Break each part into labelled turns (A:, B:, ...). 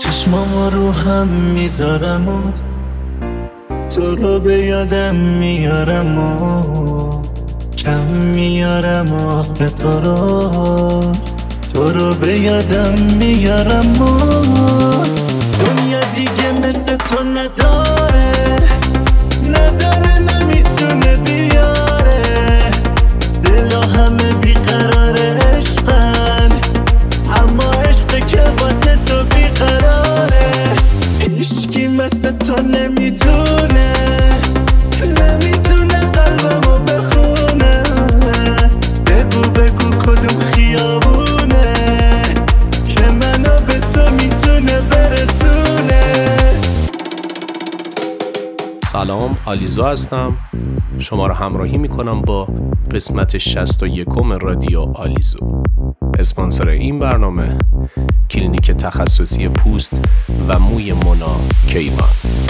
A: چشمام رو هم میذارم و تو رو به یادم میارم و کم میارم آخه تو رو به یادم میارم و دنیا دیگه مثل تو نداره نمیتونه بیاره دلا همه بیقرار عشقن اما عشق که واسه تو بیقراره هیچکی مثل تو نمیتونه قلبمو بخونه بگو کدوم خیابونه که منو به تو میتونه برسونه.
B: سلام، آلیزو هستم. شما رو همراهی میکنم با قسمت 61 رادیو آلیزو. اسپانسر این برنامه کلینیک تخصصی پوست و موی مونا کیوان.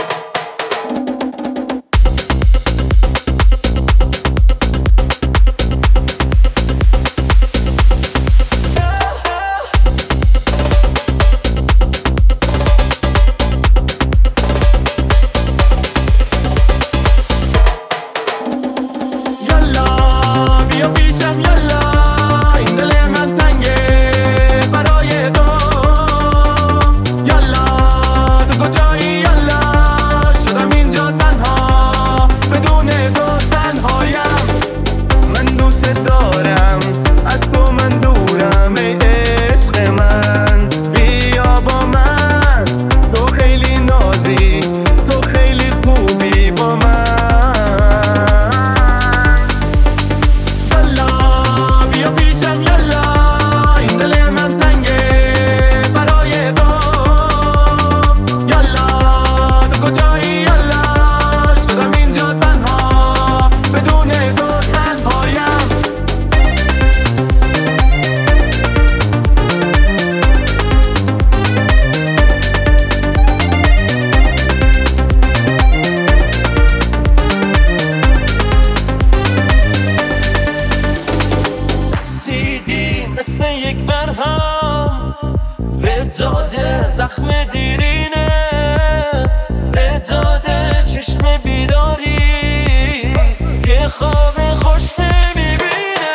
A: زخم دیرینه به داده چشم بیداری یه خواب خوش نمیبینه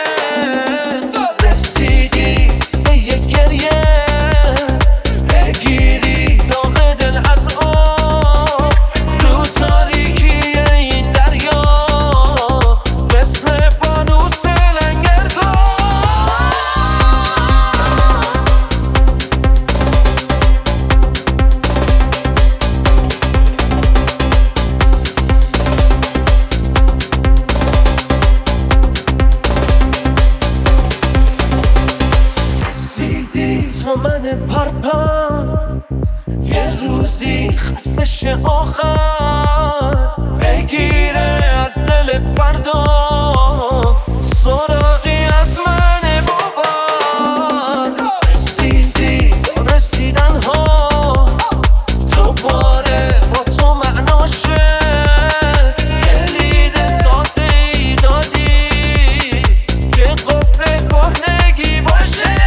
A: رسیدی سه یک گریه بگیری داغ دل از آب رو تاریکی این دریا مثل فانوس لنگرگاه من پرپم یه روزی خستش آخر بگیره از دل فردا سراغی از من بابا رسیدی تو رسیدن ها دوباره با تو معناشه کلید تازه ای دادی که قفل کهنگی باشه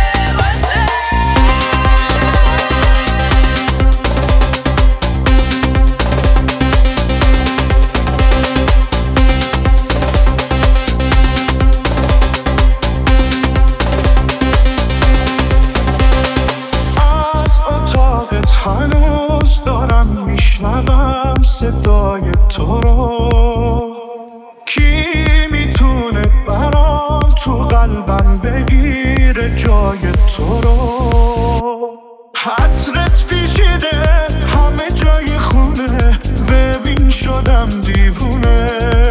C: هنوز دارم میشنوم صدای تو رو کی میتونه برام تو قلبم بگیره جای تو رو حضرت پیچیده همه جای خونه ببین شدم دیوونه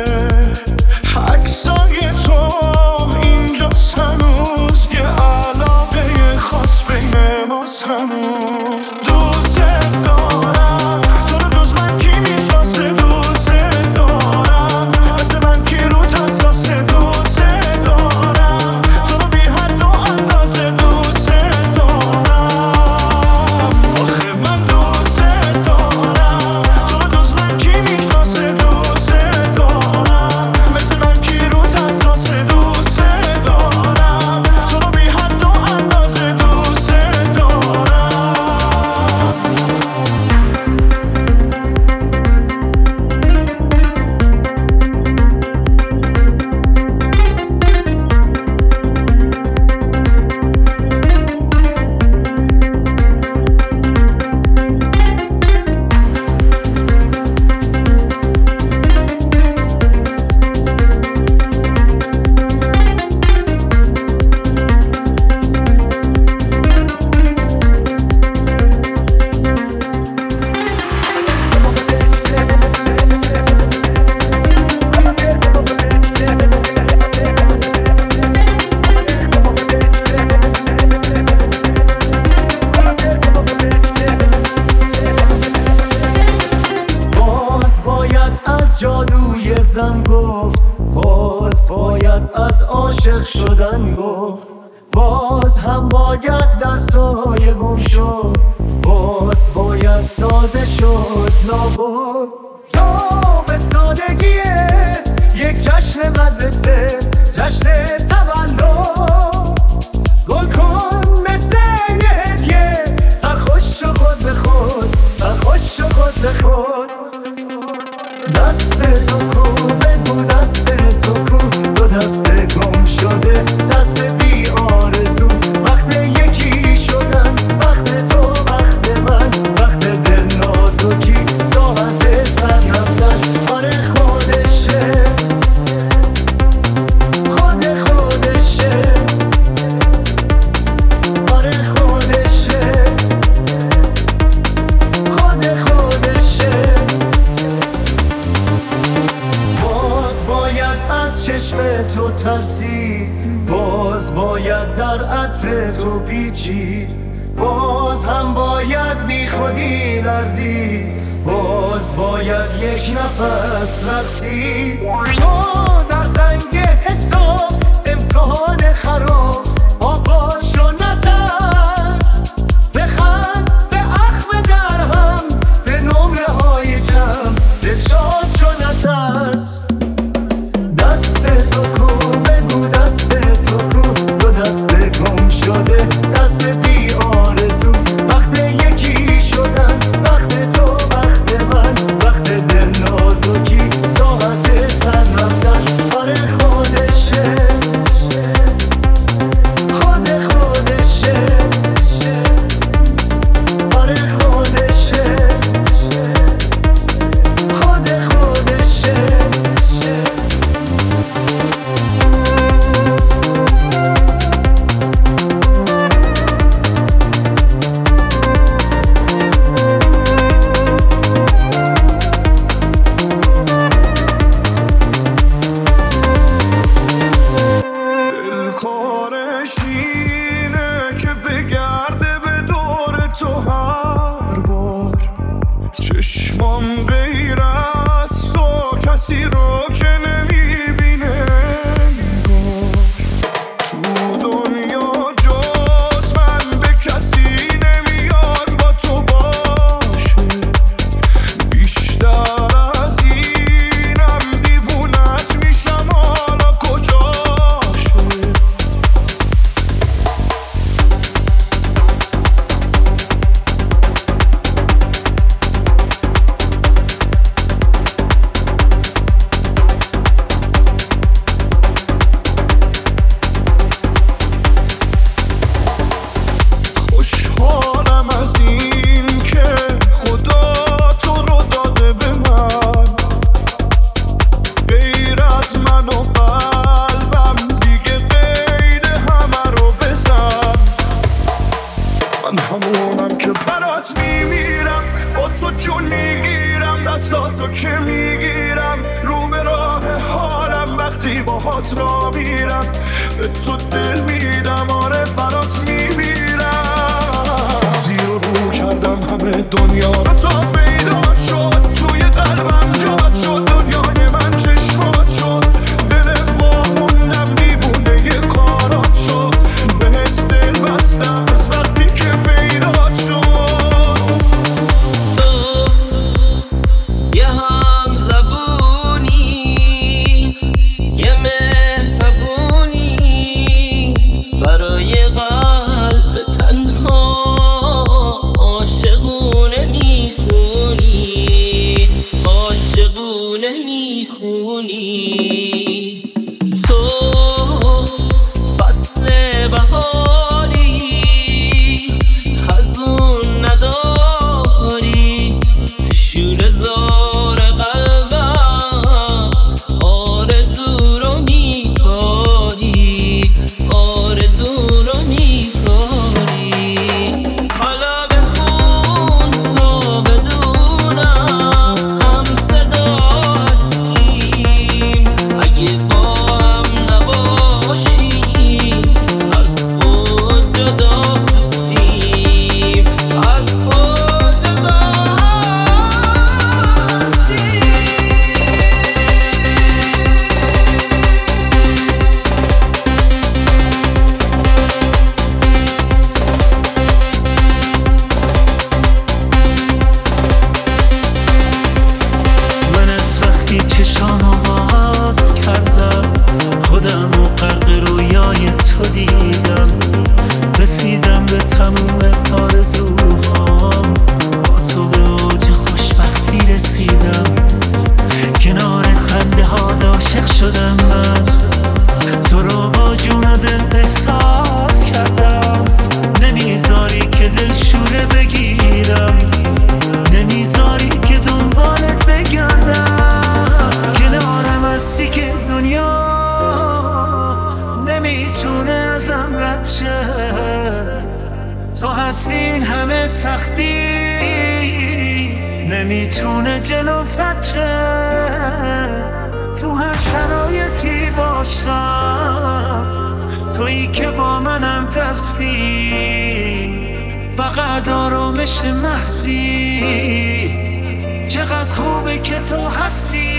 C: عکسای تو اینجاست هنوز یه علاقه خاص بین ماست هنوز
D: عاشق شدن گفت باز هم باید در سایه گم شد، باز باید ساده شد لابد. تا به سادگیه یک جشن مدرسه، جشن تولد، گل کن مثل یه هدیه، سرخوش شو خود به خود، سرخوش شو خود به خود. دست تو کو بگو دست تو کو، دو دست گم شده، دست بی آرزو، وقت یکی شدن، وقت تو وقت من، وقت دل نازکی، ساعت سر رفتن. آره خودشه، خودشه، آره خودشه، خودشه. باز باید از چشم تو ترسی، باز باید در عطر تو پیچی، باز هم باید بی خودی لرزی، باز باید یک نفس رقصی. تو در زنگ حساب امتحان خراب، آغاز شو نترس، بخند به اخم در هم، به نمره های کم، دلشاد شو نترس. دست تو کو بگو دست تو کو، دو دست گم شده، دست بی آرزو، وقت یکی شدن، وقت تو وقت من، وقت دل نازکی، ساعت سر رفتن. آره خودشه، خودشه، آره خودشه، خودشه.
C: دلکارش اینه که بگرده به دور تو هر بار، چشمام غیر از تو کسی رو که نمیبینه انگار. تو دنیا جز من به کسی نمیاد با تو باشه، بیشتر از اینم دیوونت میشم، حالا کجاشه. خوشحالم از این که خدا تو رو داده به من، غیر از من و قلبم دیگه قید همه رو بزن. من همونم که برات میمیرم، با تو جون میگیرم، دستاتو که میگیرم، رو به راه حالم وقتی باهات را میرم، به تو دل میدم، آره برات میمیرم. زیر و رو کردم همه دنیا رو تا پیدا شد، توی قلبم جاد شد، دنیای من چشمات شد، دل واموندم دیوونه یه کارات شد، بهت دل بستم از وقتی که پیدا شد.
A: یه هم زبونی، یه مهربونی، برای قلب تنها عاشقونه میخونی. این همه سختی نمیتونه جلو زده. تو هر شرایطی باشم تویی که با منم دستی، فقط آرامش محضی. چقدر خوبه که تو هستی.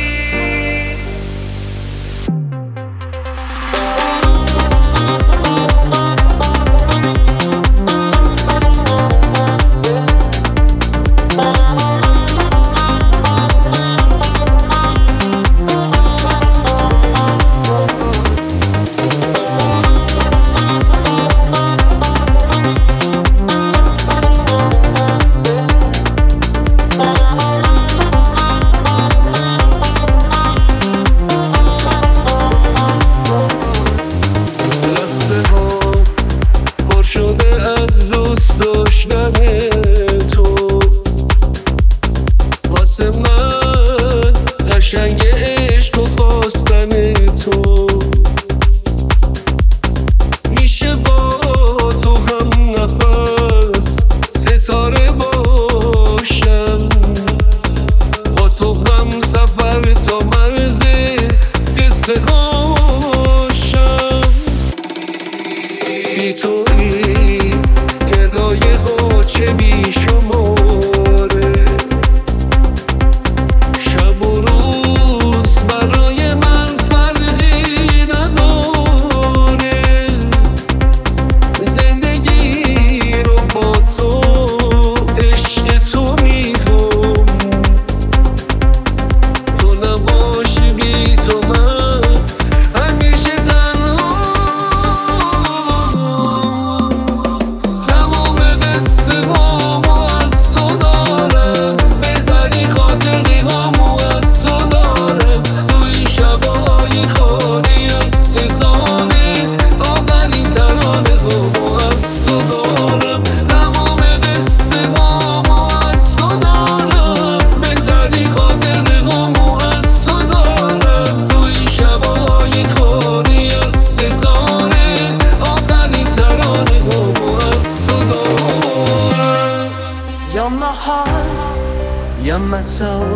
E: You're my soul.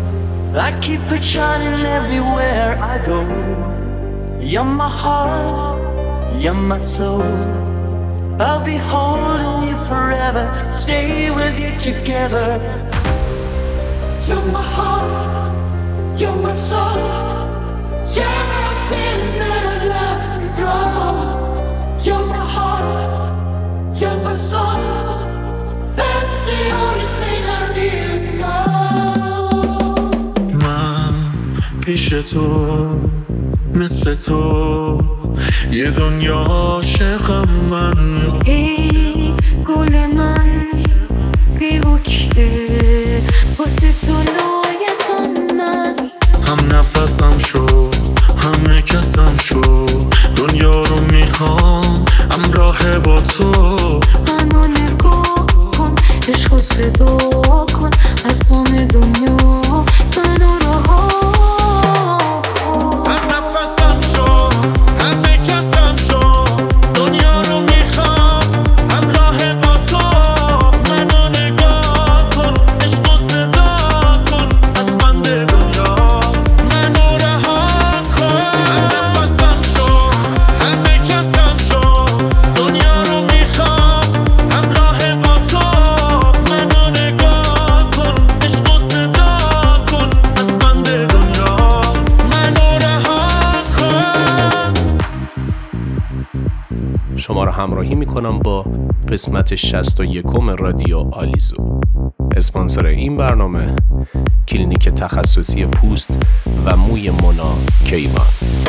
E: I keep it shining everywhere I go. You're my heart, you're my soul. I'll be holding you forever, stay with you together. You're my heart, you're my soul. Yeah, I feel never let you go. You're my heart, you're my soul. That's the only thing I really know.
C: من پیش تو مثل تو یه دنیا عاشقم من.
F: ای گل من بی‌وکله واسه تو لایقم من.
C: هم نفسم شو همه کسم شو دنیا رو میخوام همراه با تو.
F: منو نگاه کن عشقو صدا کن از غم دنیا منو رها کن.
C: هم نفسم شو همه کسم شو دنیا رو میخوام همراه با تو. منو نگاه کن عشقو صدا کن از بند دنیا منو رها کن. هم نفسم شو همه کسم شو دنیا رو میخوام همراه با تو. منو نگاه کن عشقو صدا کن از بند دنیا منو رها کن.
B: شما را همراهی میکنم با قسمت 61 رادیو آلیزو. اسپانسر این برنامه کلینیک تخصصی پوست و موی مونا کیوان.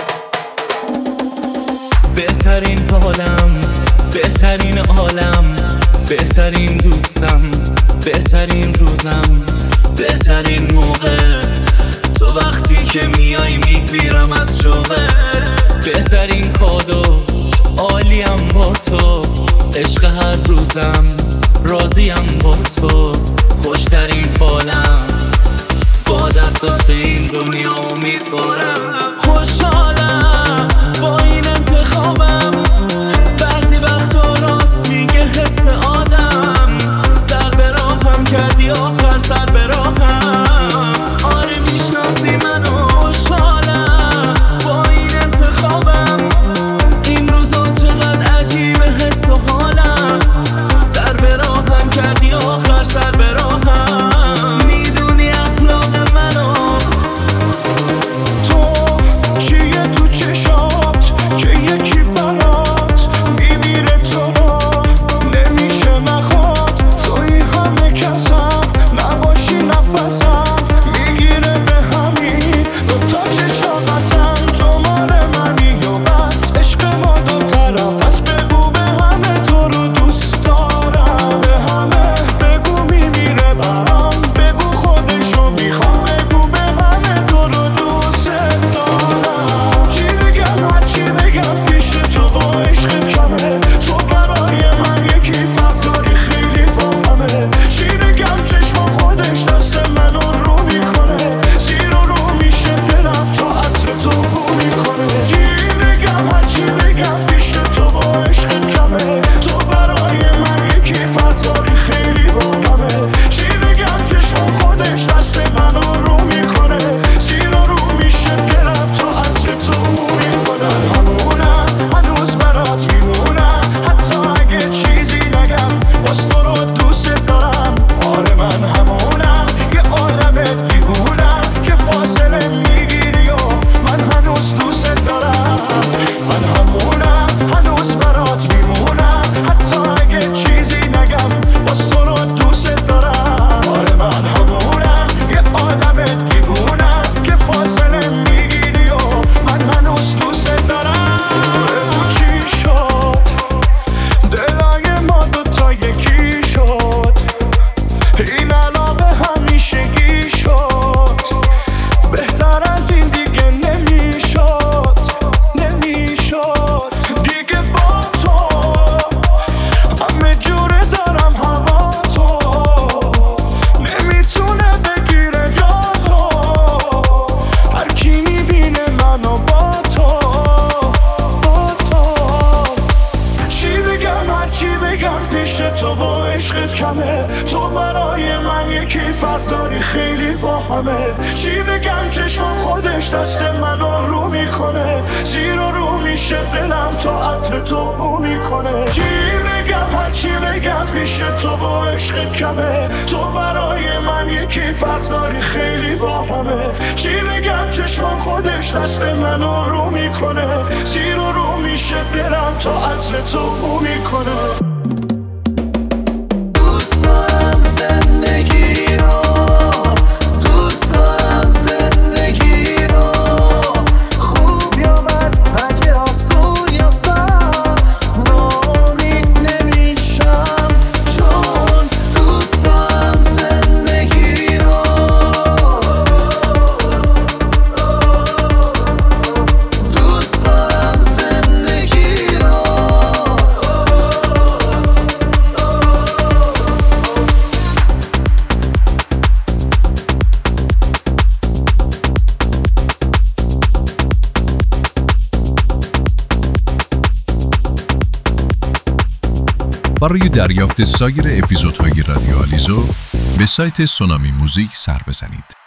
A: بهترین حالم، بهترین عالم، بهترین دوستم، بهترین روزم، بهترین موقع تو وقتی که میای میگیرم از شوقه. بهترین کادو عالیم با تو، عشق هر روزم راضیم با تو. خوشترین فالم با دستات به این دنیا امیدوارم. خوشحالم با این انتخابم، بعضی وقتا راست میگه حس آدم. بر سر به راهم میدونی اخلاق منو
C: تو چیه تو چشات که یکی برات میمیره تو را نمیشه نخواد توی همه کسم نباشی نفسم میگیره به همین دوتا چشا قسم تو مال منی و بس عشق ما دو طرف از بگو به همه تو رو دوست دارم به همه بگو میمیره برام بگو خودشو میخوام بگو به همه تو رو دوست دارم چی بگم هرچی بگم پیش تو با عشقت کمه تو برای من یکی فرق داری خیلی با همه چی بگم چشم خودش دست منو رو میکنه زیر و رو میشه دلم تا عطر تو بو میکنه چی بگم هرچی بگم پیش تو با عشقت کمه تو برای من یکی فرق داری خیلی با همه چی بگم چشم خودش دست منو رو میکنه زیر و رو میشه دلم تا عطر تو بو میکنه همونم هنوز برات میمونم حتی اگه چیزی نگم باز تو رو دوست دارم آره من همونم یه عالم دیوونم که فاصله میگیری و من هنوز دوست دارم من همونم هنوز برات میمونم حتی اگه چیزی نگم باز تو رو دوست دارم آره من همونم یه عالم دیوونم که فاصله میگیری و من هنوز دوست دارم بگو چی شد دلای ما دوتا یکی شد این علاقه همیشگی شد بهتر از این دیگه نمیشد دیگه با تو همه جوره دارم هوا تو نمیتونه بگیره جا تو هر کی میبینه منو با تو چی بگم هرچی بگم پیش تو با عشقت کمه تو برای من یکی فرق داری خیلی با همه چی بگم چشم خودش دست منو رو میکنه زیر و رو میشه دلم تا عطر تو بو میکنه چی بگم هرچی بگم پیش تو با عشقت کمه تو برای من یکی فرق داری خیلی با همه چی بگم چشم خودش دست منو رو میکنه زیر و رو میشه دلم تا عطر تو بو میکنه
D: دوست دارم زندگی رو دوست دارم زندگی رو خوب یا بد اگه آسون یا سخت ناامید نمیشم چون دوست دارم زندگی رو دوست دارم زندگی رو
G: برای دریافت سایر اپیزودهای رادیو آلیزو به سایت سونامی موزیک سر بزنید.